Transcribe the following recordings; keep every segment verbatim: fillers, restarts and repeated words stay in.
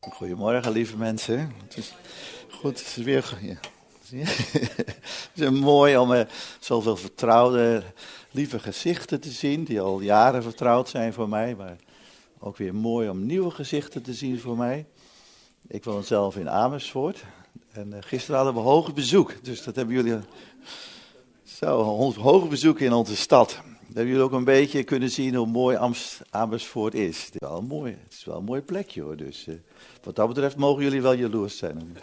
Goedemorgen, lieve mensen. Het is goed, het is weer. Ja. Het is mooi om uh, zoveel vertrouwde, lieve gezichten te zien, die al jaren vertrouwd zijn voor mij. Maar ook weer mooi om nieuwe gezichten te zien voor mij. Ik woon zelf in Amersfoort. En uh, gisteren hadden we hoog bezoek. Dus dat hebben jullie. Zo, hoog bezoek in onze stad. Dan hebben jullie ook een beetje kunnen zien hoe mooi Amst- Amersfoort is. Het is wel een mooi, het is wel een mooi plekje hoor. Dus uh, wat dat betreft mogen jullie wel jaloers zijn.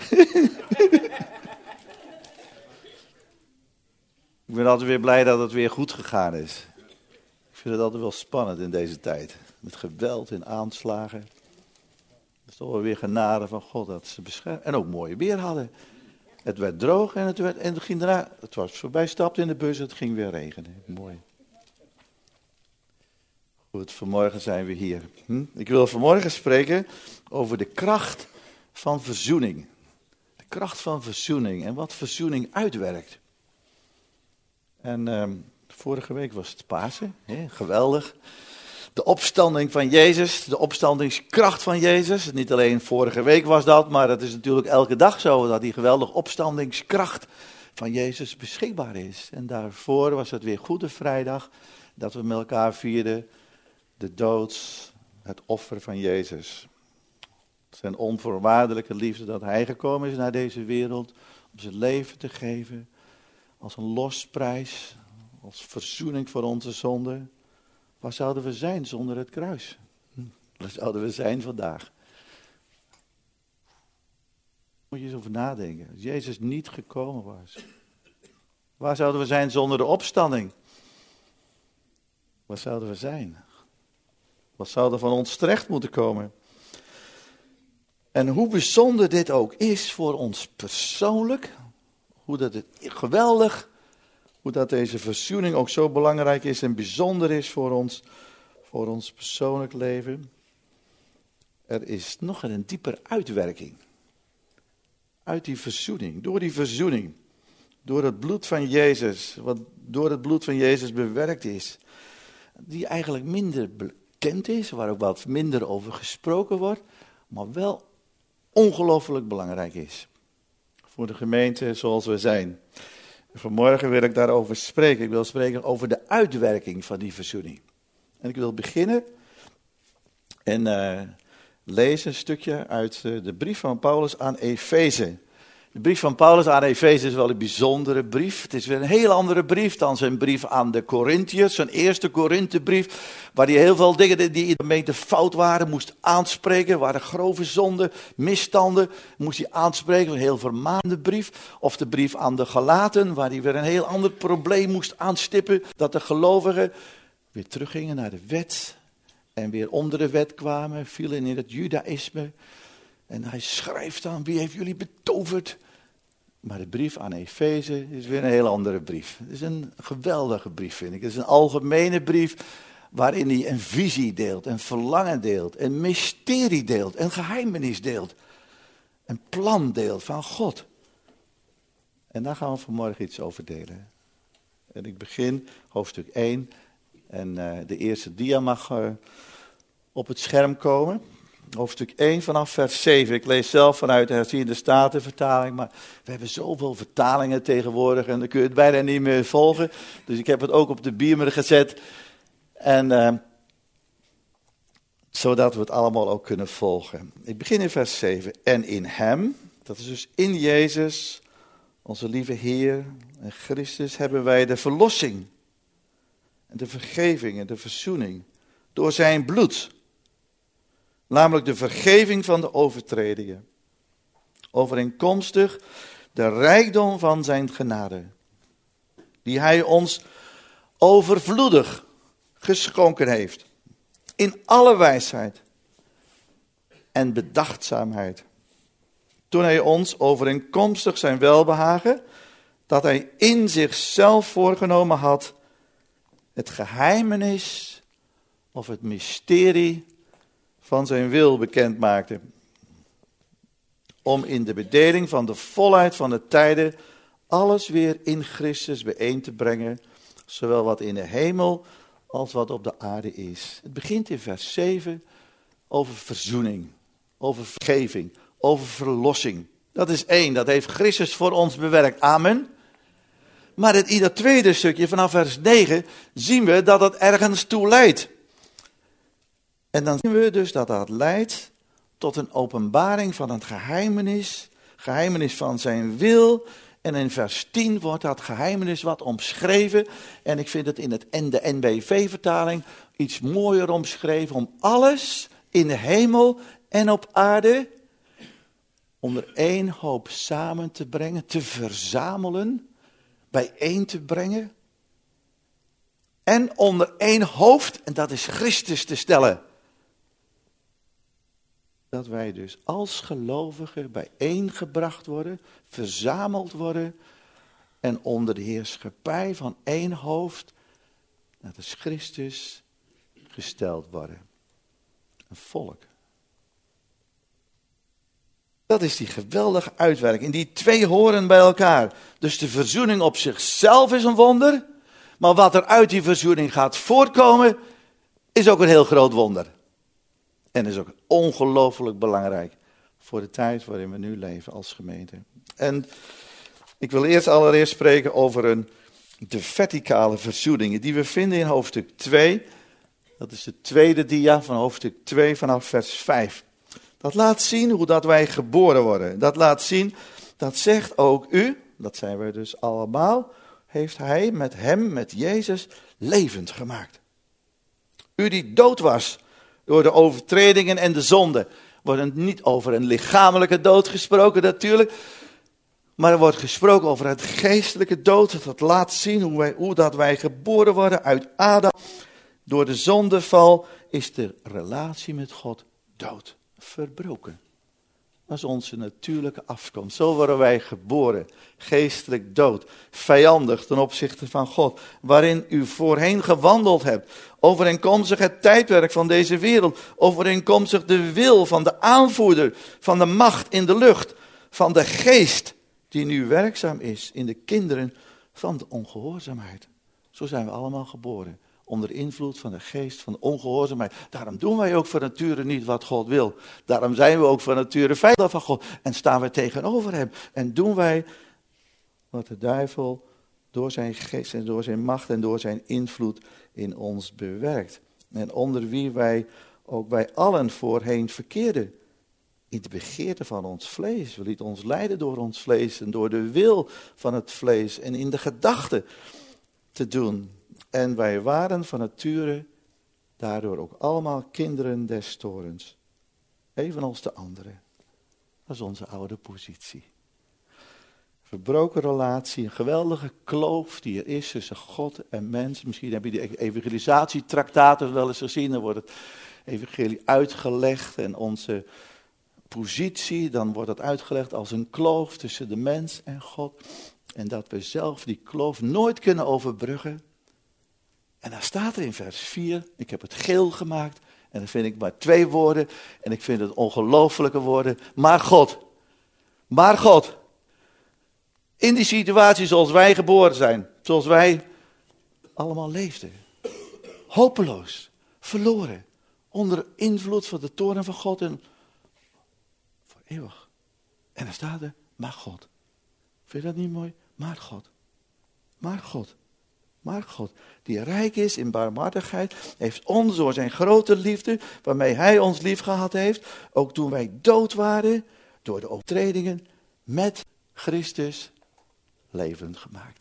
Ik ben altijd weer blij dat het weer goed gegaan is. Ik vind het altijd wel spannend in deze tijd. Met geweld en aanslagen. Het is toch wel weer genade van God dat ze beschermen. En ook mooi weer hadden. Het werd droog en het, werd, en het ging daarna. Het was voorbij, stapte in de bus, het ging weer regenen. Mooi. Goed, vanmorgen zijn we hier. Hm? Ik wil vanmorgen spreken over de kracht van verzoening. De kracht van verzoening en wat verzoening uitwerkt. En uh, vorige week was het Pasen, hè? Geweldig. De opstanding van Jezus, de opstandingskracht van Jezus. Niet alleen vorige week was dat, maar het is natuurlijk elke dag zo dat die geweldige opstandingskracht van Jezus beschikbaar is. En daarvoor was het weer Goede Vrijdag, dat we met elkaar vierden de dood, het offer van Jezus. Zijn onvoorwaardelijke liefde dat hij gekomen is naar deze wereld om zijn leven te geven. Als een losprijs, als verzoening voor onze zonden. Waar zouden we zijn zonder het kruis? Waar zouden we zijn vandaag? Moet je eens over nadenken. Als Jezus niet gekomen was. Waar zouden we zijn zonder de opstanding? Waar zouden we zijn? Wat zou er van ons terecht moeten komen? En hoe bijzonder dit ook is voor ons persoonlijk. Hoe dat het geweldig, hoe dat deze verzoening ook zo belangrijk is en bijzonder is voor ons, voor ons persoonlijk leven. Er is nog een dieper uitwerking. Uit die verzoening, door die verzoening. Door het bloed van Jezus, wat door het bloed van Jezus bewerkt is. Die eigenlijk minder bekend is, waar ook wat minder over gesproken wordt, maar wel ongelooflijk belangrijk is. Voor de gemeente zoals we zijn. Vanmorgen wil ik daarover spreken. Ik wil spreken over de uitwerking van die verzoening. En ik wil beginnen en uh, lezen een stukje uit uh, de brief van Paulus aan Efeze. De brief van Paulus aan Efeze is wel een bijzondere brief. Het is weer een heel andere brief dan zijn brief aan de Korintiërs. Zijn eerste Korinthebrief, waar hij heel veel dingen die in de gemeente fout waren, moest aanspreken. Waren grove zonden, misstanden, moest hij aanspreken. Een heel vermaande brief. Of de brief aan de Galaten, waar hij weer een heel ander probleem moest aanstippen. Dat de gelovigen weer teruggingen naar de wet. En weer onder de wet kwamen, vielen in het judaïsme. En hij schrijft dan, wie heeft jullie betoverd? Maar de brief aan Efeze is weer een heel andere brief. Het is een geweldige brief, vind ik. Het is een algemene brief waarin hij een visie deelt, een verlangen deelt, een mysterie deelt, een geheimenis deelt. Een plan deelt van God. En daar gaan we vanmorgen iets over delen. En ik begin hoofdstuk één. En uh, de eerste dia mag uh, op het scherm komen. Hoofdstuk één vanaf vers zeven. Ik lees zelf vanuit de herziende statenvertaling, maar we hebben zoveel vertalingen tegenwoordig en dan kun je het bijna niet meer volgen. Dus ik heb het ook op de beamer gezet, en, uh, zodat we het allemaal ook kunnen volgen. Ik begin in vers zeven. En in hem, dat is dus in Jezus, onze lieve Heer en Christus, hebben wij de verlossing en de vergeving en de verzoening door zijn bloed. Namelijk de vergeving van de overtredingen. Overeenkomstig de rijkdom van zijn genade. Die hij ons overvloedig geschonken heeft. In alle wijsheid en bedachtzaamheid. Toen hij ons overeenkomstig zijn welbehagen, dat hij in zichzelf voorgenomen had, het geheimenis of het mysterie van zijn wil bekend maakte. Om in de bedeling van de volheid van de tijden alles weer in Christus bijeen te brengen, zowel wat in de hemel als wat op de aarde is. Het begint in vers zeven over verzoening. over vergeving, over verlossing. Dat is één, dat heeft Christus voor ons bewerkt. Amen. Maar in ieder tweede stukje, vanaf vers negen, zien we dat het ergens toe leidt. En dan zien we dus dat dat leidt tot een openbaring van het geheimenis, geheimenis van zijn wil. En in vers tien wordt dat geheimenis wat omschreven. En ik vind het in, het, in de N B V-vertaling iets mooier omschreven. Om alles in de hemel en op aarde onder één hoop samen te brengen, te verzamelen, bijeen te brengen. En onder één hoofd, en dat is Christus, te stellen. Dat wij dus als gelovigen bijeengebracht worden, verzameld worden en onder de heerschappij van één hoofd, dat is Christus, gesteld worden. Een volk. Dat is die geweldige uitwerking. Die twee horen bij elkaar. Dus de verzoening op zichzelf is een wonder, maar wat er uit die verzoening gaat voortkomen, is ook een heel groot wonder. En is ook ongelooflijk belangrijk voor de tijd waarin we nu leven als gemeente. En ik wil eerst allereerst spreken over een, de verticale verzoeningen die we vinden in hoofdstuk twee. Dat is de tweede dia van hoofdstuk twee vanaf vers vijf. Dat laat zien hoe dat wij geboren worden. Dat laat zien, dat zegt ook u, dat zijn wij dus allemaal, heeft hij met hem, met Jezus, levend gemaakt. U die dood was door de overtredingen en de zonde. Er wordt niet over een lichamelijke dood gesproken natuurlijk. Maar er wordt gesproken over het geestelijke dood. Dat laat zien hoe, wij, hoe dat wij geboren worden uit Adam. Door de zondeval is de relatie met God dood. Verbroken. Dat is onze natuurlijke afkomst. Zo worden wij geboren. Geestelijk dood. Vijandig ten opzichte van God. Waarin u voorheen gewandeld hebt. Overeenkomstig het tijdperk van deze wereld. Overeenkomstig de wil van de aanvoerder. Van de macht in de lucht. Van de geest die nu werkzaam is in de kinderen van de ongehoorzaamheid. Zo zijn we allemaal geboren. Onder invloed van de geest van de ongehoorzaamheid. Daarom doen wij ook van nature niet wat God wil. Daarom zijn we ook van nature vijand van God. En staan we tegenover hem. En doen wij wat de duivel door zijn geest en door zijn macht en door zijn invloed in ons bewerkt. En onder wie wij ook bij allen voorheen verkeerden. In de begeerte van ons vlees. We lieten ons leiden door ons vlees en door de wil van het vlees. En in de gedachten te doen. En wij waren van nature daardoor ook allemaal kinderen des toorns. Evenals de anderen. Dat is onze oude positie. Verbroken relatie, een geweldige kloof die er is tussen God en mens. Misschien heb je de evangelisatietractaten wel eens gezien. Dan wordt het evangelie uitgelegd en onze positie, dan wordt het uitgelegd als een kloof tussen de mens en God. En dat we zelf die kloof nooit kunnen overbruggen. En dan staat er in vers vier, ik heb het geel gemaakt. En dan vind ik maar twee woorden. En ik vind het ongelofelijke woorden. Maar God. Maar God. In die situatie zoals wij geboren zijn. Zoals wij allemaal leefden. Hopeloos. Verloren. Onder invloed van de toorn van God. En voor eeuwig. En dan staat er, maar God. Vind je dat niet mooi? Maar God. Maar God. Maar God, die rijk is in barmhartigheid, heeft ons door zijn grote liefde, waarmee hij ons lief gehad heeft, ook toen wij dood waren, door de overtredingen, met Christus levend gemaakt.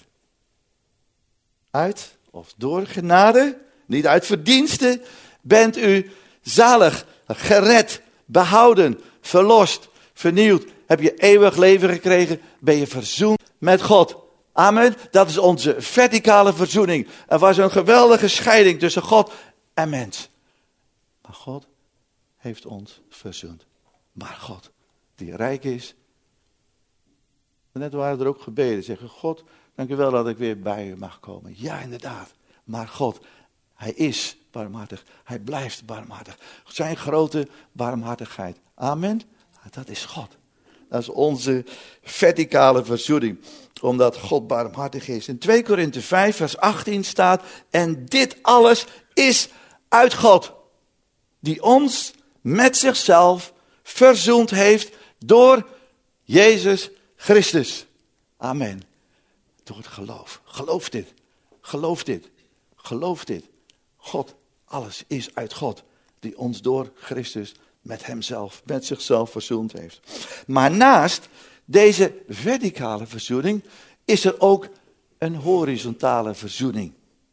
Uit, of door genade, niet uit verdiensten, bent u zalig, gered, behouden, verlost, vernieuwd. Heb je eeuwig leven gekregen, ben je verzoend met God. Amen. Dat is onze verticale verzoening. Er was een geweldige scheiding tussen God en mens. Maar God heeft ons verzoend. Maar God, die rijk is. Net waren er ook gebeden. Zeggen, God, dank u wel dat ik weer bij u mag komen. Ja, inderdaad. Maar God, hij is barmhartig. Hij blijft barmhartig. Zijn grote barmhartigheid. Amen. Dat is God. Dat is onze verticale verzoening. Omdat God barmhartig is. In twee Korinthe vijf vers achttien staat. En dit alles is uit God. Die ons met zichzelf verzoend heeft door Jezus Christus. Amen. Door het geloof. Geloof dit. Geloof dit. Geloof dit. God, alles is uit God. Die ons door Christus met hemzelf, met zichzelf verzoend heeft. Maar naast deze verticale verzoening is er ook een horizontale verzoening.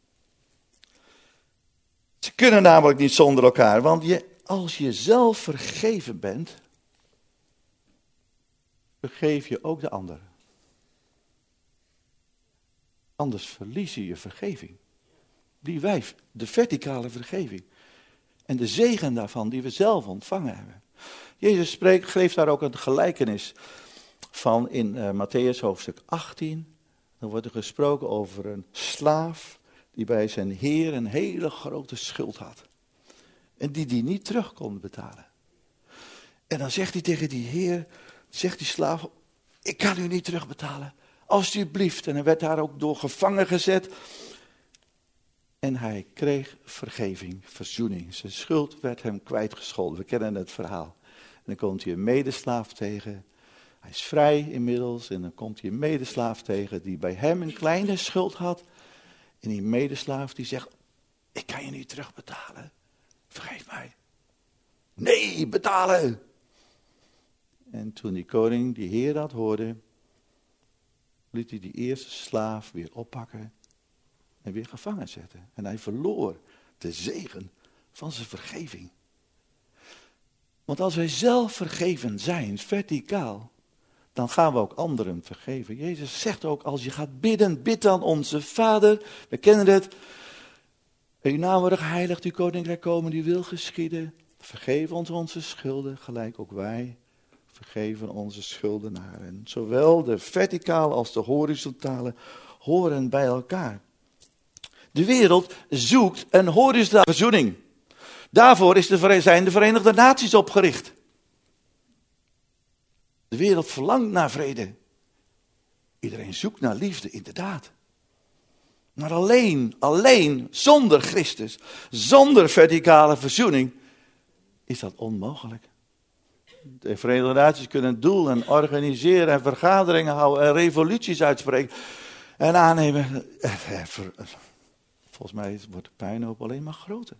Ze kunnen namelijk niet zonder elkaar, want je, als je zelf vergeven bent, vergeef je ook de ander. Anders verlies je je vergeving. Die wij, de verticale vergeving. En de zegen daarvan die we zelf ontvangen hebben. Jezus spreekt, geeft daar ook een gelijkenis van in uh, Mattheüs hoofdstuk achttien. Dan wordt er gesproken over een slaaf die bij zijn heer een hele grote schuld had. En die die niet terug kon betalen. En dan zegt hij tegen die heer, zegt die slaaf, ik kan u niet terugbetalen. Alsjeblieft. En hij werd daar ook door gevangen gezet. En hij kreeg vergeving, verzoening. Zijn schuld werd hem kwijtgescholden. We kennen het verhaal. En dan komt hij een medeslaaf tegen. Hij is vrij inmiddels. En dan komt hij een medeslaaf tegen die bij hem een kleine schuld had. En die medeslaaf die zegt, ik kan je niet terugbetalen. Vergeef mij. Nee, betalen. En toen die koning, die heer dat hoorde, liet hij die eerste slaaf weer oppakken en weer gevangen zetten. En hij verloor de zegen van zijn vergeving. Want als wij zelf vergeven zijn, verticaal, dan gaan we ook anderen vergeven. Jezus zegt ook, als je gaat bidden, bid dan onze Vader. We kennen het. Uw naam wordt geheiligd, uw koninkrijk komen, uw wil geschieden. Vergeef ons onze schulden, gelijk ook wij vergeven onze schuldenaren. Zowel de verticale als de horizontale horen bij elkaar. De wereld zoekt een horizontale verzoening. Daarvoor is de, zijn de Verenigde Naties opgericht. De wereld verlangt naar vrede. Iedereen zoekt naar liefde, inderdaad. Maar alleen, alleen, zonder Christus, zonder verticale verzoening, is dat onmogelijk. De Verenigde Naties kunnen doelen organiseren en vergaderingen houden en revoluties uitspreken en aannemen. Volgens mij wordt de puinhoop alleen maar groter.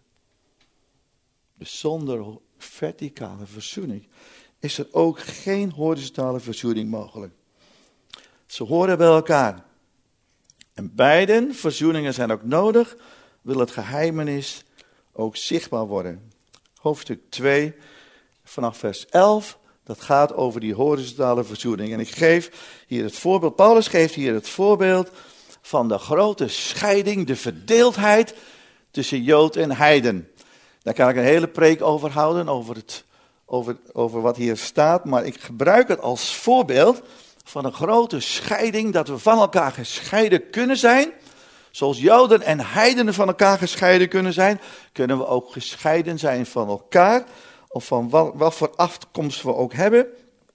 Dus zonder verticale verzoening is er ook geen horizontale verzoening mogelijk. Ze horen bij elkaar. En beide verzoeningen zijn ook nodig, wil het geheimenis ook zichtbaar worden. Hoofdstuk twee, vanaf vers elf, dat gaat over die horizontale verzoening. En ik geef hier het voorbeeld, Paulus geeft hier het voorbeeld van de grote scheiding, de verdeeldheid tussen Jood en heiden. Daar kan ik een hele preek over houden, over, het, over, over wat hier staat. Maar ik gebruik het als voorbeeld van een grote scheiding, dat we van elkaar gescheiden kunnen zijn. Zoals Joden en heidenen van elkaar gescheiden kunnen zijn, kunnen we ook gescheiden zijn van elkaar. Of van wat, wat voor afkomst we ook hebben.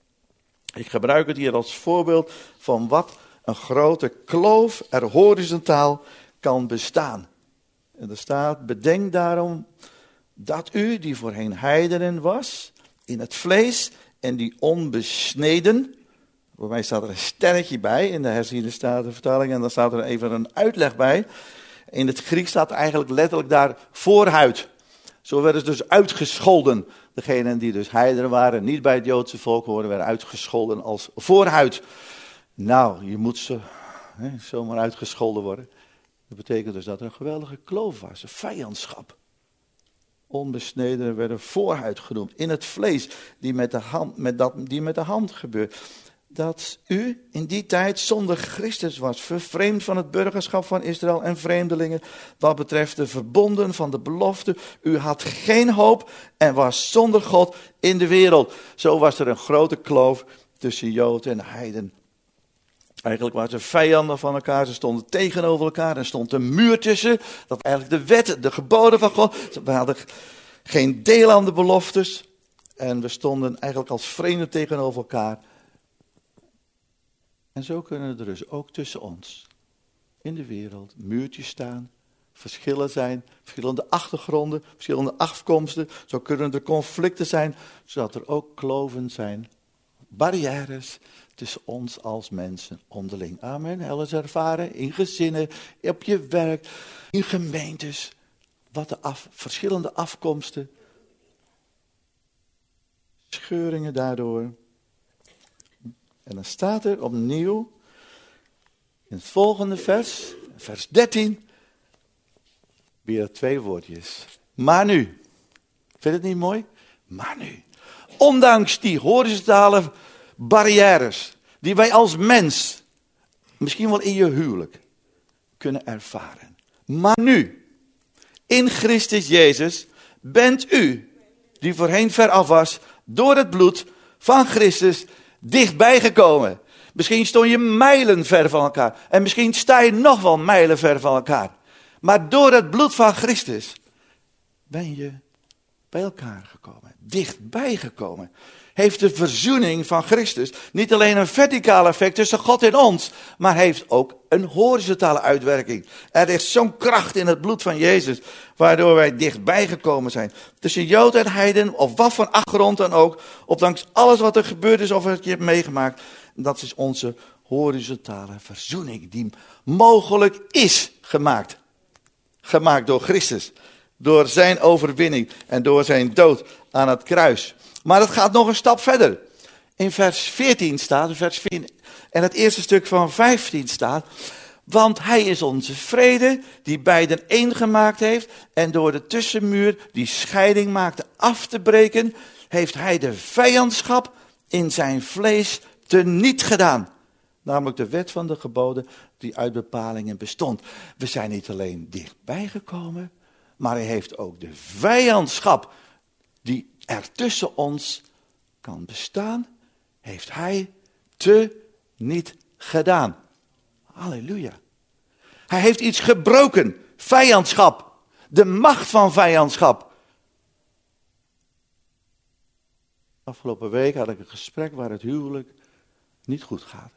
Ik gebruik het hier als voorbeeld van wat een grote kloof er horizontaal kan bestaan. En er staat, bedenk daarom dat u, die voorheen heidenen was, in het vlees en die onbesneden. Voor mij staat er een sterretje bij in de herziene statenvertaling en dan staat er even een uitleg bij. In het Grieks staat eigenlijk letterlijk daar voorhuid. Zo werden ze dus uitgescholden. Degenen die dus heidenen waren, niet bij het Joodse volk horen, werden uitgescholden als voorhuid. Nou, je moet ze hè, zomaar uitgescholden worden. Dat betekent dus dat er een geweldige kloof was, een vijandschap. Onbesnedenen werden voorhuid genoemd, in het vlees, die met de hand, met dat, die met de hand gebeurt. Dat u in die tijd zonder Christus was, vervreemd van het burgerschap van Israël en vreemdelingen, wat betreft de verbonden van de belofte. U had geen hoop en was zonder God in de wereld. Zo was er een grote kloof tussen Jood en heiden. Eigenlijk waren ze vijanden van elkaar, ze stonden tegenover elkaar, er stond een muur tussen. Dat eigenlijk de wet, de geboden van God, we hadden geen deel aan de beloftes. En we stonden eigenlijk als vreemden tegenover elkaar. En zo kunnen er dus ook tussen ons, in de wereld, muurtjes staan, verschillen zijn, verschillende achtergronden, verschillende afkomsten. Zo kunnen er conflicten zijn, zodat er ook kloven zijn, barrières tussen ons als mensen onderling. Amen. Hel eens ervaren in gezinnen, op je werk, in gemeentes, wat de af, verschillende afkomsten, scheuringen daardoor. En dan staat er opnieuw in het volgende vers, vers dertien, weer twee woordjes. Maar nu, vind je het niet mooi? Maar nu, ondanks die horizontale barrières die wij als mens, misschien wel in je huwelijk, kunnen ervaren. Maar nu, in Christus Jezus, bent u, die voorheen veraf was, door het bloed van Christus dichtbij gekomen. Misschien stond je mijlen ver van elkaar. En misschien sta je nog wel mijlen ver van elkaar. Maar door het bloed van Christus ben je bij elkaar gekomen. Dichtbij gekomen. Heeft de verzoening van Christus niet alleen een verticaal effect tussen God en ons, maar heeft ook een horizontale uitwerking. Er is zo'n kracht in het bloed van Jezus, waardoor wij dichtbij gekomen zijn. Tussen Jood en Heiden, of wat voor achtergrond dan ook, ondanks alles wat er gebeurd is of wat je hebt meegemaakt. Dat is onze horizontale verzoening, die mogelijk is gemaakt. Gemaakt door Christus, door zijn overwinning en door zijn dood aan het kruis. Maar het gaat nog een stap verder. In vers veertien staat, vers veertien, en het eerste stuk van vijftien staat, want hij is onze vrede, die beiden één gemaakt heeft, en door de tussenmuur die scheiding maakte af te breken, heeft hij de vijandschap in zijn vlees teniet gedaan. Namelijk de wet van de geboden die uit bepalingen bestond. We zijn niet alleen dichtbij gekomen, maar hij heeft ook de vijandschap die er tussen ons kan bestaan, heeft hij te niet gedaan. Halleluja. Hij heeft iets gebroken. Vijandschap. De macht van vijandschap. Afgelopen week had ik een gesprek waar het huwelijk niet goed gaat.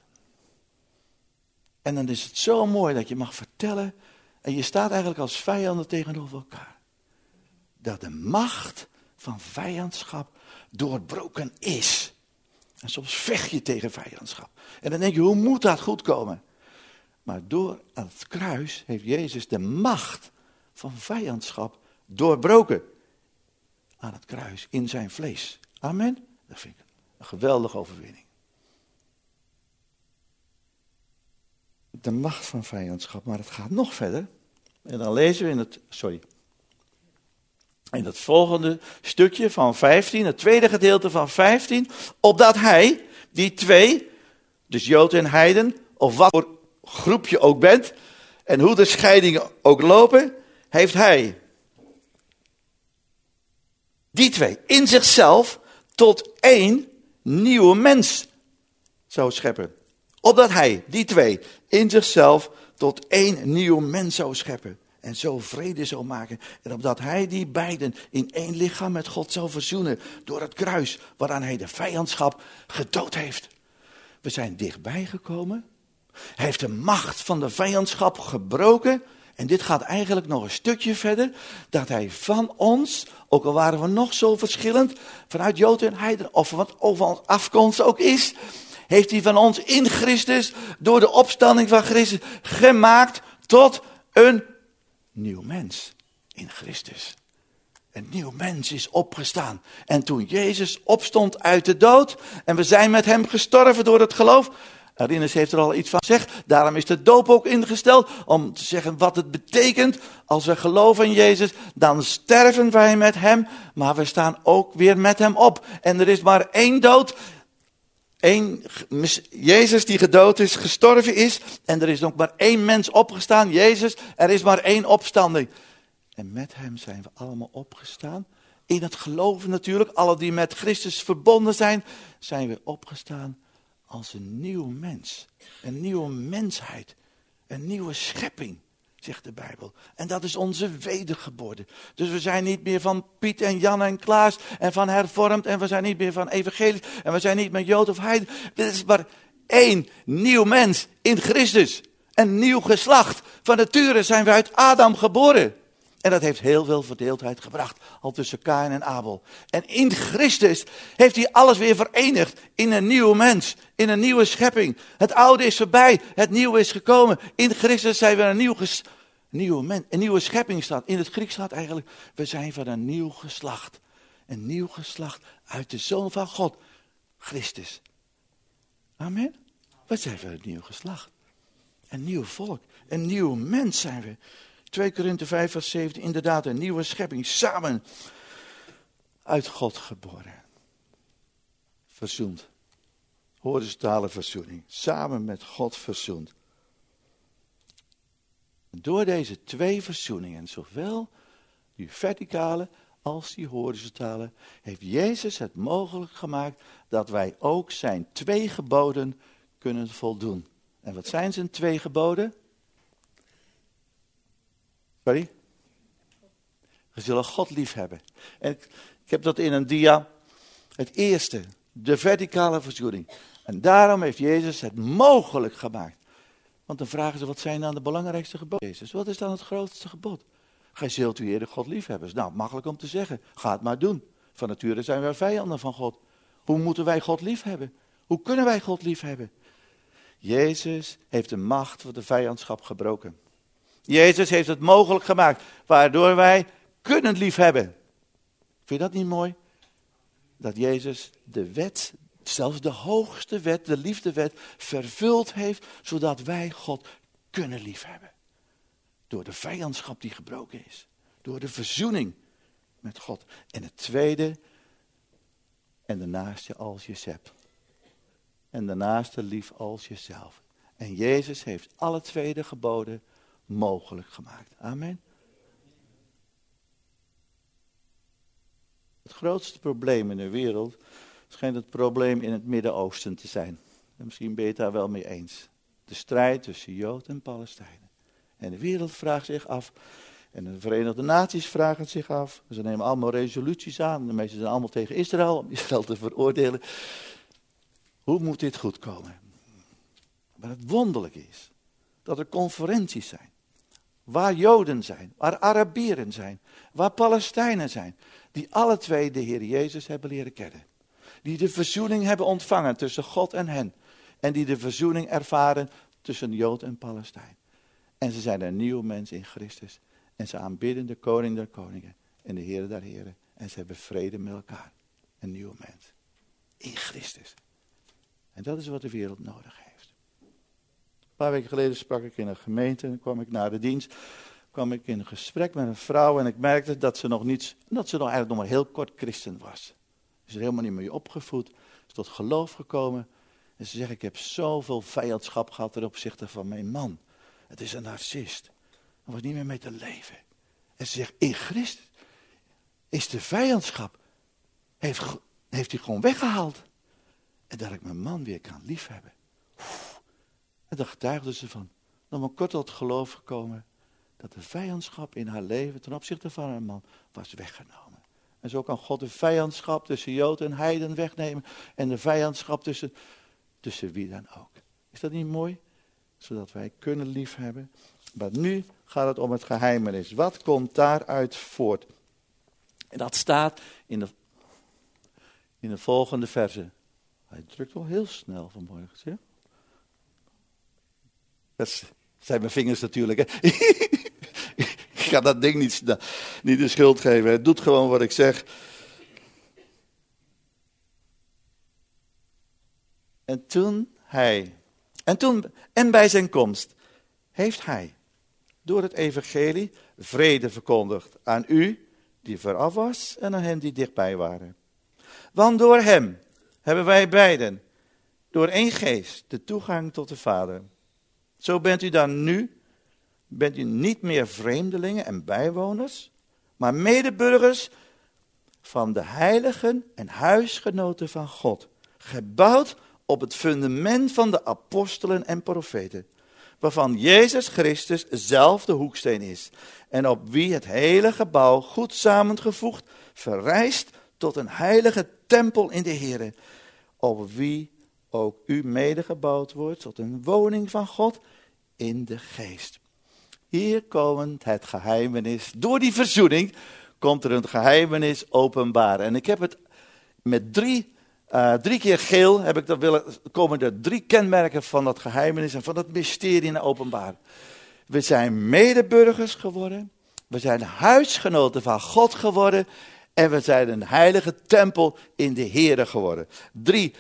En dan is het zo mooi dat je mag vertellen, en je staat eigenlijk als vijanden tegenover elkaar, dat de macht van vijandschap doorbroken is. En soms vecht je tegen vijandschap. En dan denk je, hoe moet dat goed komen? Maar door het kruis heeft Jezus de macht van vijandschap doorbroken. Aan het kruis, in zijn vlees. Amen? Dat vind ik een geweldige overwinning. De macht van vijandschap, maar het gaat nog verder. En dan lezen we in het, sorry, in het volgende stukje van vijftien, het tweede gedeelte van vijftien, opdat hij, die twee, dus Jood en Heiden, of wat voor groep je ook bent, en hoe de scheidingen ook lopen, heeft hij, die twee, in zichzelf tot één nieuwe mens zou scheppen. Opdat hij, die twee, in zichzelf tot één nieuw mens zou scheppen. En zo vrede zou maken. En opdat hij die beiden in één lichaam met God zou verzoenen. Door het kruis waaraan hij de vijandschap gedood heeft. We zijn dichtbij gekomen. Hij heeft de macht van de vijandschap gebroken. En dit gaat eigenlijk nog een stukje verder. Dat hij van ons, ook al waren we nog zo verschillend. Vanuit Jood en Heiden, of wat over ons afkomst ook is. Heeft hij van ons in Christus, door de opstanding van Christus, gemaakt tot een nieuw mens in Christus. Een nieuw mens is opgestaan. En toen Jezus opstond uit de dood, en we zijn met hem gestorven door het geloof. Arinus heeft er al iets van gezegd, daarom is de doop ook ingesteld, om te zeggen wat het betekent. Als we geloven in Jezus, dan sterven wij met hem, maar we staan ook weer met hem op. En er is maar één dood. Eén, Jezus die gedood is, gestorven is. En er is nog maar één mens opgestaan, Jezus. Er is maar één opstanding. En met hem zijn we allemaal opgestaan. In het geloven natuurlijk, alle die met Christus verbonden zijn, zijn we opgestaan als een nieuw mens. Een nieuwe mensheid. Een nieuwe schepping, zegt de Bijbel. En dat is onze wedergeboorte. Dus we zijn niet meer van Piet en Jan en Klaas en van hervormd. En we zijn niet meer van evangelisch. En we zijn niet meer Jood of Heiden. Dit is maar één nieuw mens in Christus. Een nieuw geslacht. Van nature zijn we uit Adam geboren. En dat heeft heel veel verdeeldheid gebracht. Al tussen Kaïn en Abel. En in Christus heeft hij alles weer verenigd. In een nieuwe mens. In een nieuwe schepping. Het oude is voorbij. Het nieuwe is gekomen. In Christus zijn we een nieuw ges, nieuwe mens. Een nieuwe schepping staat. In het Grieks staat eigenlijk. We zijn van een nieuw geslacht. Een nieuw geslacht uit de Zoon van God. Christus. Amen. Wat zijn we een nieuw geslacht? Een nieuw volk. Een nieuw mens zijn we. twee Korinthe vijf vers zeventien. Inderdaad een nieuwe schepping. Samen uit God geboren. Verzoend. Horizontale verzoening. Samen met God verzoend. Door deze twee verzoeningen, zowel die verticale als die horizontale, heeft Jezus het mogelijk gemaakt dat wij ook zijn twee geboden kunnen voldoen. En wat zijn zijn twee geboden? Sorry? We zullen God lief hebben. En ik, ik heb dat in een dia. Het eerste, de verticale verzoening. En daarom heeft Jezus het mogelijk gemaakt. Want dan vragen ze, wat zijn dan de belangrijkste geboden? Jezus, wat is dan het grootste gebod? Gij zult uw Heere God lief hebben. Nou, makkelijk om te zeggen. Ga het maar doen. Van nature zijn wij vijanden van God. Hoe moeten wij God lief hebben? Hoe kunnen wij God lief hebben? Jezus heeft de macht voor de vijandschap gebroken. Jezus heeft het mogelijk gemaakt, waardoor wij kunnen liefhebben. Vind je dat niet mooi? Dat Jezus de wet, zelfs de hoogste wet, de liefdewet, vervuld heeft, zodat wij God kunnen liefhebben. Door de vijandschap die gebroken is. Door de verzoening met God. En het tweede, en de naaste als jezelf. En de naaste lief als jezelf. En Jezus heeft alle twee de geboden mogelijk gemaakt. Amen. Het grootste probleem in de wereld schijnt het probleem in het Midden-Oosten te zijn. En misschien ben je het daar wel mee eens. De strijd tussen Jood en Palestijnen. En de wereld vraagt zich af. En de Verenigde Naties vragen zich af. Ze nemen allemaal resoluties aan. De meeste zijn allemaal tegen Israël. Om Israël te veroordelen. Hoe moet dit goed komen? Maar het wonderlijke is. Dat er conferenties zijn. Waar Joden zijn. Waar Arabieren zijn. Waar Palestijnen zijn. Die alle twee de Heer Jezus hebben leren kennen. Die de verzoening hebben ontvangen tussen God en hen. En die de verzoening ervaren tussen Jood en Palestijn. En ze zijn een nieuw mens in Christus. En ze aanbidden de koning der koningen. En de Heer der heren. En ze hebben vrede met elkaar. Een nieuw mens. In Christus. En dat is wat de wereld nodig heeft. Een paar weken geleden sprak ik in een gemeente. En kwam ik na de dienst. kwam ik in een gesprek met een vrouw. En ik merkte dat ze nog niets. Dat ze nog eigenlijk nog maar heel kort christen was. Ze is er helemaal niet mee opgevoed. Ze is tot geloof gekomen. En ze zegt, ik heb zoveel vijandschap gehad ten opzichte van mijn man. Het is een narcist. Er was niet meer mee te leven. En ze zegt, in Christus is de vijandschap. Heeft, heeft hij gewoon weggehaald. En dat ik mijn man weer kan liefhebben. Oef. En daar getuigde ze van. Nog maar kort tot geloof gekomen. Dat de vijandschap in haar leven ten opzichte van haar man was weggenomen. En zo kan God de vijandschap tussen Jood en Heiden wegnemen. En de vijandschap tussen, tussen wie dan ook. Is dat niet mooi? Zodat wij kunnen liefhebben. Maar nu gaat het om het geheimenis. Wat komt daaruit voort? En dat staat in de, in de volgende verse. Hij drukt wel heel snel vanmorgen. Zie je? Dat zijn mijn vingers natuurlijk. Hè? Ik ga dat ding niet, niet de schuld geven. Het doet gewoon wat ik zeg. En toen hij. En toen, en bij zijn komst, heeft hij door het evangelie vrede verkondigd aan u die veraf was en aan hen die dichtbij waren. Want door hem hebben wij beiden, door één geest, de toegang tot de Vader. Zo bent u dan nu, bent u niet meer vreemdelingen en bijwoners, maar medeburgers van de heiligen en huisgenoten van God, gebouwd op het fundament van de apostelen en profeten, waarvan Jezus Christus zelf de hoeksteen is, en op wie het hele gebouw goed samengevoegd verrijst tot een heilige tempel in de Here, op wie ook u medegebouwd wordt tot een woning van God in de geest. Hier komt het geheimenis. Door die verzoening komt er een geheimenis openbaar. En ik heb het met drie, uh, drie keer geel, heb ik dat willen, komen er drie kenmerken van dat geheimenis en van dat mysterie in openbaar. We zijn medeburgers geworden. We zijn huisgenoten van God geworden. En we zijn een heilige tempel in de Here geworden. Drie.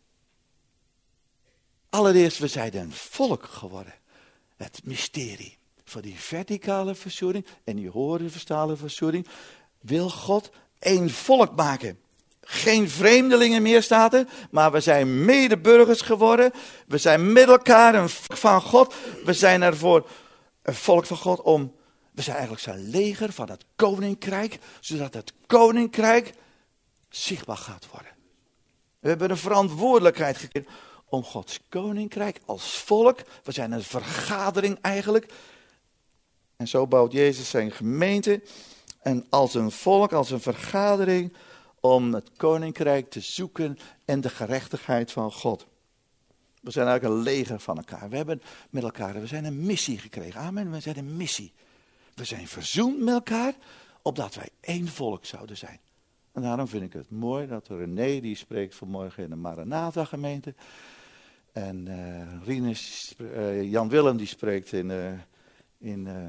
Allereerst, we zijn een volk geworden. Het mysterie van die verticale verzoening en die horizontale verzoening wil God één volk maken. Geen vreemdelingen meer staat er, maar we zijn medeburgers geworden. We zijn met elkaar een volk van God. We zijn ervoor een volk van God om, we zijn eigenlijk zijn leger van het koninkrijk, zodat het koninkrijk zichtbaar gaat worden. We hebben een verantwoordelijkheid gekregen om Gods koninkrijk als volk, we zijn een vergadering eigenlijk. En zo bouwt Jezus zijn gemeente en als een volk, als een vergadering om het koninkrijk te zoeken en de gerechtigheid van God. We zijn eigenlijk een leger van elkaar. We hebben met elkaar, we zijn een missie gekregen. Amen, we zijn een missie. We zijn verzoend met elkaar, opdat wij één volk zouden zijn. En daarom vind ik het mooi dat René, die spreekt vanmorgen in de Maranatha gemeente. En uh, Rinus, uh, Jan Willem, die spreekt in, uh, in uh,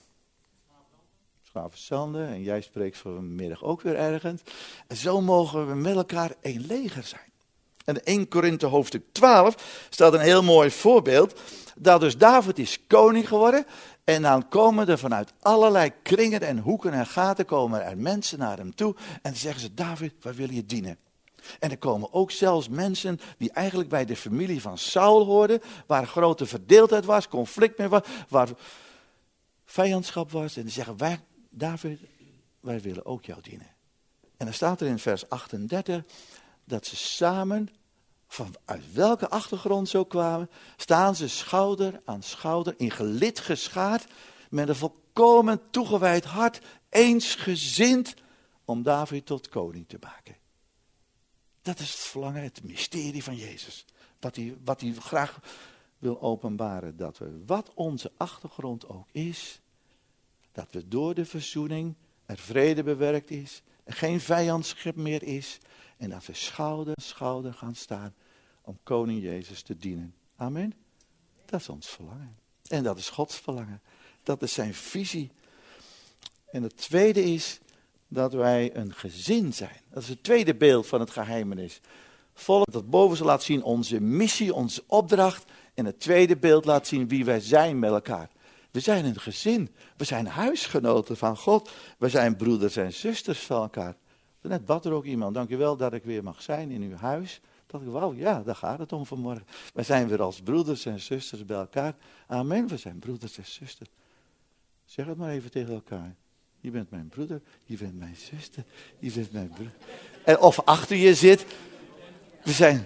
Schavenzande. En jij spreekt vanmiddag ook weer ergens. En zo mogen we met elkaar één leger zijn. En in Eerste Korinthe hoofdstuk twaalf staat een heel mooi voorbeeld. Dat dus David is koning geworden. En dan komen er vanuit allerlei kringen en hoeken en gaten komen er mensen naar hem toe. En dan zeggen ze, David, wij willen je dienen. En er komen ook zelfs mensen die eigenlijk bij de familie van Saul hoorden. Waar grote verdeeldheid was, conflict mee was, waar vijandschap was. En die zeggen, wij, David, wij willen ook jou dienen. En dan staat er in vers achtendertig dat ze samen, vanuit welke achtergrond zo kwamen, staan ze schouder aan schouder, in gelid geschaard, met een volkomen toegewijd hart, eensgezind om David tot koning te maken. Dat is het verlangen, het mysterie van Jezus. Wat hij, wat hij graag wil openbaren. Dat we, wat onze achtergrond ook is, dat we door de verzoening er vrede bewerkt is, er geen vijandschap meer is. En dat we schouder aan schouder gaan staan om koning Jezus te dienen. Amen. Dat is ons verlangen. En dat is Gods verlangen. Dat is zijn visie. En het tweede is dat wij een gezin zijn. Dat is het tweede beeld van het geheimenis. Volk dat boven laat zien onze missie, onze opdracht. En het tweede beeld laat zien wie wij zijn met elkaar. We zijn een gezin. We zijn huisgenoten van God. We zijn broeders en zusters van elkaar. Net bad er ook iemand, dank u wel dat ik weer mag zijn in uw huis. Dat ik, wauw, ja, daar gaat het om vanmorgen. Wij zijn weer als broeders en zusters bij elkaar. Amen, we zijn broeders en zusters. Zeg het maar even tegen elkaar. Je bent mijn broeder, je bent mijn zuster, je bent mijn broer. En of achter je zit, we zijn...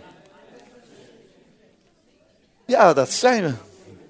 Ja, dat zijn we.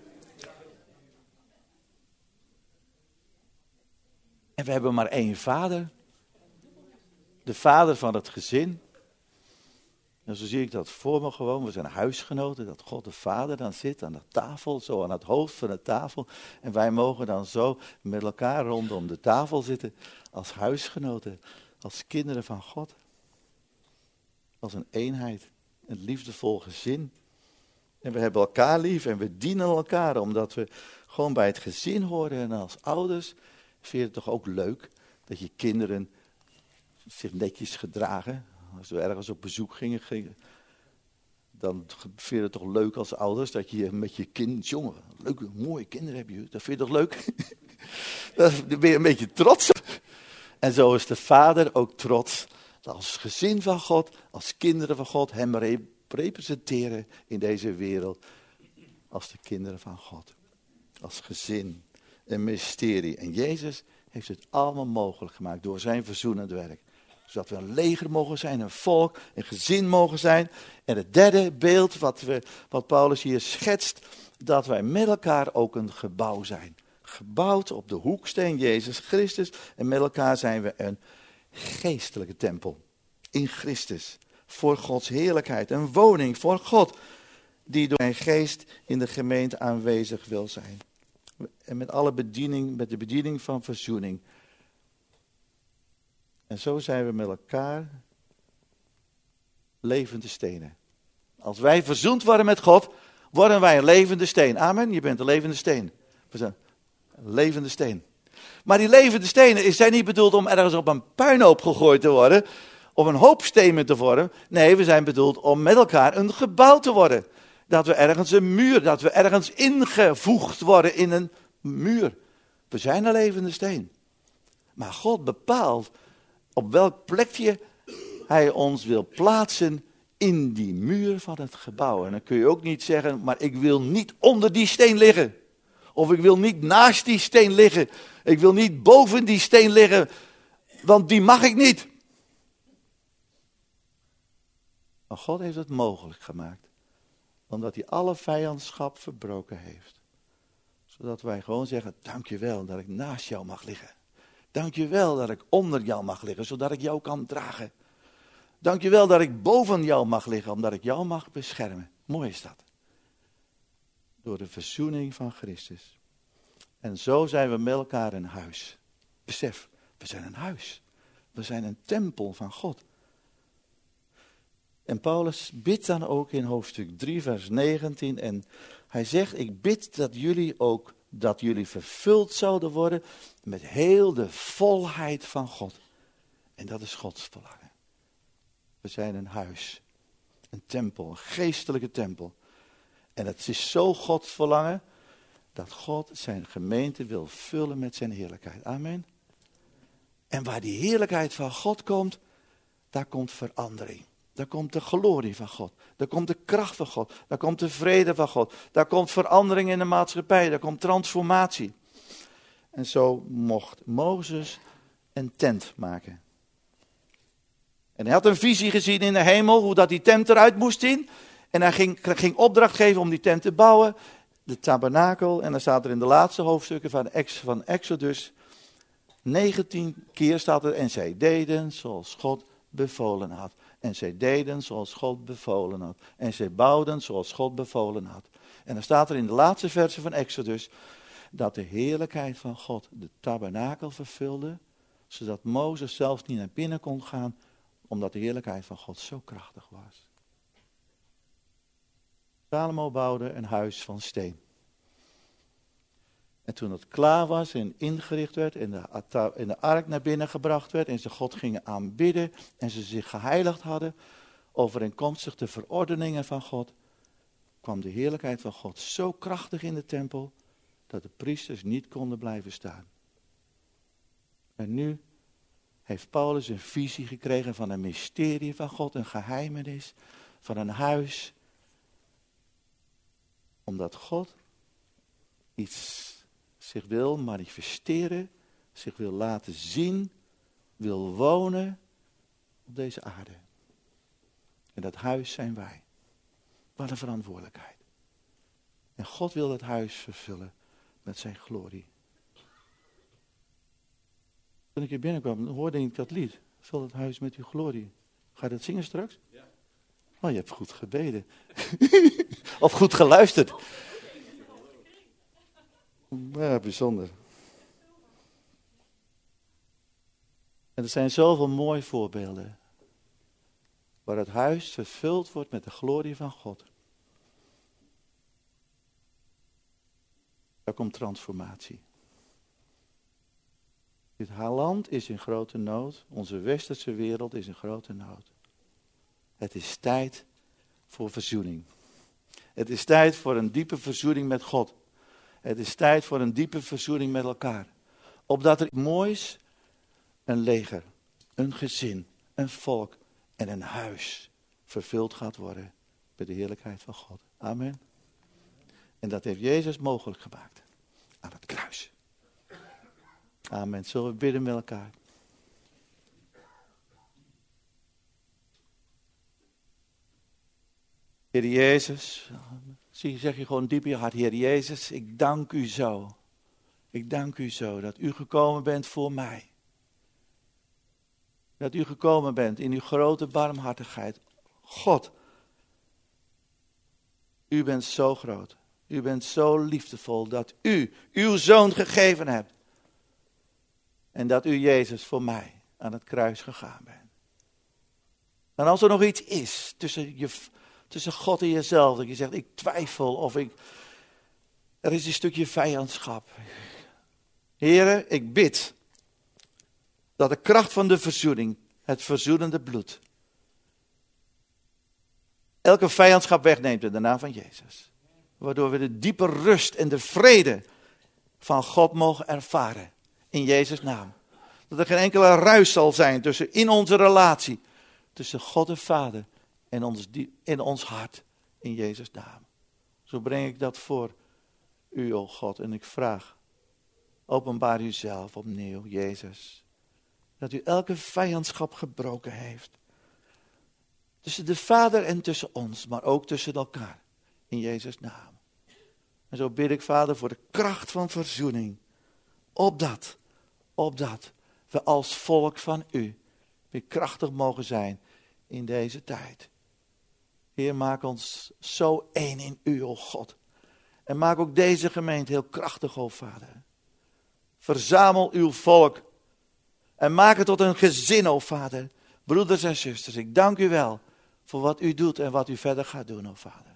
En we hebben maar één vader. De vader van het gezin. En zo zie ik dat voor me gewoon. We zijn huisgenoten. Dat God de Vader dan zit aan de tafel. Zo aan het hoofd van de tafel. En wij mogen dan zo met elkaar rondom de tafel zitten. Als huisgenoten. Als kinderen van God. Als een eenheid. Een liefdevol gezin. En we hebben elkaar lief. En we dienen elkaar. Omdat we gewoon bij het gezin horen. En als ouders vind je het toch ook leuk. Dat je kinderen zich netjes gedragen. Als we ergens op bezoek gingen, gingen dan vind je het toch leuk als ouders dat je met je kind, jongen, leuke, mooie kinderen heb je, dat vind je toch leuk? Dan ben je een beetje trots. En zo is de vader ook trots, als gezin van God, als kinderen van God, hem representeren in deze wereld, als de kinderen van God. Als gezin, een mysterie. En Jezus heeft het allemaal mogelijk gemaakt door zijn verzoenend werk. Zodat we een leger mogen zijn, een volk, een gezin mogen zijn. En het derde beeld wat, we, wat Paulus hier schetst, dat wij met elkaar ook een gebouw zijn. Gebouwd op de hoeksteen Jezus Christus. En met elkaar zijn we een geestelijke tempel in Christus. Voor Gods heerlijkheid, een woning voor God. die door zijn geest in de gemeente aanwezig wil zijn. En met alle bediening, met de bediening van verzoening. En zo zijn we met elkaar levende stenen. Als wij verzoend worden met God, worden wij een levende steen. Amen, je bent een levende steen. We zijn een levende steen. Maar die levende stenen zijn niet bedoeld om ergens op een puinhoop gegooid te worden, of een hoop stenen te vormen. Nee, we zijn bedoeld om met elkaar een gebouw te worden. Dat we ergens een muur, dat we ergens ingevoegd worden in een muur. We zijn een levende steen. Maar God bepaalt op welk plekje hij ons wil plaatsen in die muur van het gebouw. En dan kun je ook niet zeggen, maar ik wil niet onder die steen liggen. Of ik wil niet naast die steen liggen. Ik wil niet boven die steen liggen, want die mag ik niet. Maar God heeft het mogelijk gemaakt. Omdat hij alle vijandschap verbroken heeft. Zodat wij gewoon zeggen, dank je wel dat ik naast jou mag liggen. Dank je wel dat ik onder jou mag liggen, zodat ik jou kan dragen. Dank je wel dat ik boven jou mag liggen, omdat ik jou mag beschermen. Mooi is dat. Door de verzoening van Christus. En zo zijn we met elkaar een huis. Besef, we zijn een huis. We zijn een tempel van God. En Paulus bidt dan ook in hoofdstuk drie, vers negentien. En hij zegt, ik bid dat jullie ook, dat jullie vervuld zouden worden met heel de volheid van God. En dat is Gods verlangen. We zijn een huis, een tempel, een geestelijke tempel. En het is zo Gods verlangen dat God zijn gemeente wil vullen met zijn heerlijkheid. Amen. En waar die heerlijkheid van God komt, daar komt verandering. Daar komt de glorie van God. Daar komt de kracht van God. Daar komt de vrede van God. Daar komt verandering in de maatschappij. Daar komt transformatie. En zo mocht Mozes een tent maken. En hij had een visie gezien in de hemel, hoe dat die tent eruit moest zien. En hij ging, ging opdracht geven om die tent te bouwen. De tabernakel. En dan staat er in de laatste hoofdstukken van, Ex, van Exodus. negentien keer staat er, en zij deden zoals God bevolen had. En zij deden zoals God bevolen had. En zij bouwden zoals God bevolen had. En dan staat er in de laatste verse van Exodus, dat de heerlijkheid van God de tabernakel vervulde, zodat Mozes zelfs niet naar binnen kon gaan, omdat de heerlijkheid van God zo krachtig was. Salomo bouwde een huis van steen. En toen het klaar was en ingericht werd en de, en de ark naar binnen gebracht werd en ze God gingen aanbidden en ze zich geheiligd hadden, overeenkomstig de verordeningen van God, kwam de heerlijkheid van God zo krachtig in de tempel, dat de priesters niet konden blijven staan. En nu heeft Paulus een visie gekregen van een mysterie van God, een geheimenis, van een huis. Omdat God iets zich wil manifesteren, zich wil laten zien, wil wonen op deze aarde. En dat huis zijn wij. Wat een verantwoordelijkheid. En God wil dat huis vervullen met zijn glorie. Toen ik hier binnenkwam, hoorde ik dat lied. Vul het huis met uw glorie. Ga je dat zingen straks? Ja. Oh, je hebt goed gebeden. Of goed geluisterd. Ja, bijzonder. En er zijn zoveel mooie voorbeelden. Waar het huis vervuld wordt met de glorie van God. Daar komt transformatie. Dit land is in grote nood. Onze westerse wereld is in grote nood. Het is tijd voor verzoening. Het is tijd voor een diepe verzoening met God. Het is tijd voor een diepe verzoening met elkaar. Opdat er moois een leger, een gezin, een volk en een huis vervuld gaat worden met de heerlijkheid van God. Amen. En dat heeft Jezus mogelijk gemaakt. Aan het kruis. Amen. Zullen we bidden met elkaar? Heer Jezus, zie, zeg je gewoon diep in je hart, Heer Jezus, ik dank u zo. Ik dank u zo dat u gekomen bent voor mij. Dat u gekomen bent in uw grote barmhartigheid. God, U bent zo groot. U bent zo liefdevol dat u uw zoon gegeven hebt. En dat u Jezus voor mij aan het kruis gegaan bent. En als er nog iets is tussen, je, tussen God en jezelf, dat je zegt ik twijfel of ik, er is een stukje vijandschap. Heren, ik bid dat de kracht van de verzoening, het verzoenende bloed, elke vijandschap wegneemt in de naam van Jezus. Waardoor we de diepe rust en de vrede van God mogen ervaren in Jezus' naam. Dat er geen enkele ruis zal zijn tussen in onze relatie, tussen God de Vader en ons, in ons hart in Jezus' naam. Zo breng ik dat voor u, o God, en ik vraag, openbaar u zelf opnieuw, Jezus. Dat u elke vijandschap gebroken heeft. Tussen de Vader en tussen ons, maar ook tussen elkaar. In Jezus' naam. En zo bid ik, Vader, voor de kracht van verzoening. Opdat, opdat we als volk van u weer krachtig mogen zijn in deze tijd. Heer, maak ons zo één in u, o God. En maak ook deze gemeente heel krachtig, o Vader. Verzamel uw volk. En maak het tot een gezin, o Vader. Broeders en zusters, ik dank u wel voor wat u doet en wat u verder gaat doen, o Vader.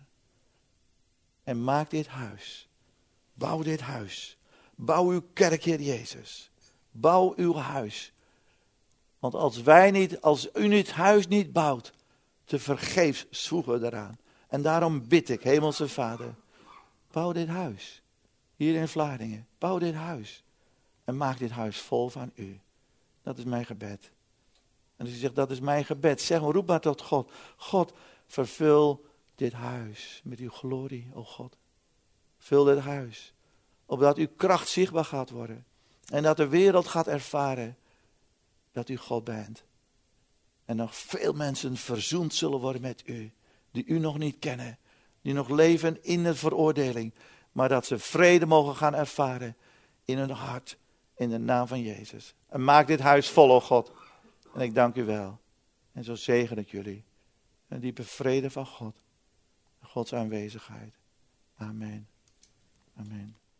En maak dit huis. Bouw dit huis. Bouw uw kerk, Heer Jezus. Bouw uw huis. Want als wij niet, als u het huis niet bouwt, te vergeefs zwoegen we eraan. En daarom bid ik, Hemelse Vader, bouw dit huis. Hier in Vlaardingen. Bouw dit huis. En maak dit huis vol van u. Dat is mijn gebed. En als u zegt, dat is mijn gebed, zeg maar, roep maar tot God. God, vervul dit huis met uw glorie, o God. Vul dit huis. Opdat uw kracht zichtbaar gaat worden. En dat de wereld gaat ervaren dat u God bent. En nog veel mensen verzoend zullen worden met u. Die u nog niet kennen. Die nog leven in de veroordeling. Maar dat ze vrede mogen gaan ervaren in hun hart. In de naam van Jezus. En maak dit huis vol, o God. En ik dank u wel. En zo zegen ik jullie. Een diepe vrede van God. Gods aanwezigheid. Amen. Amen.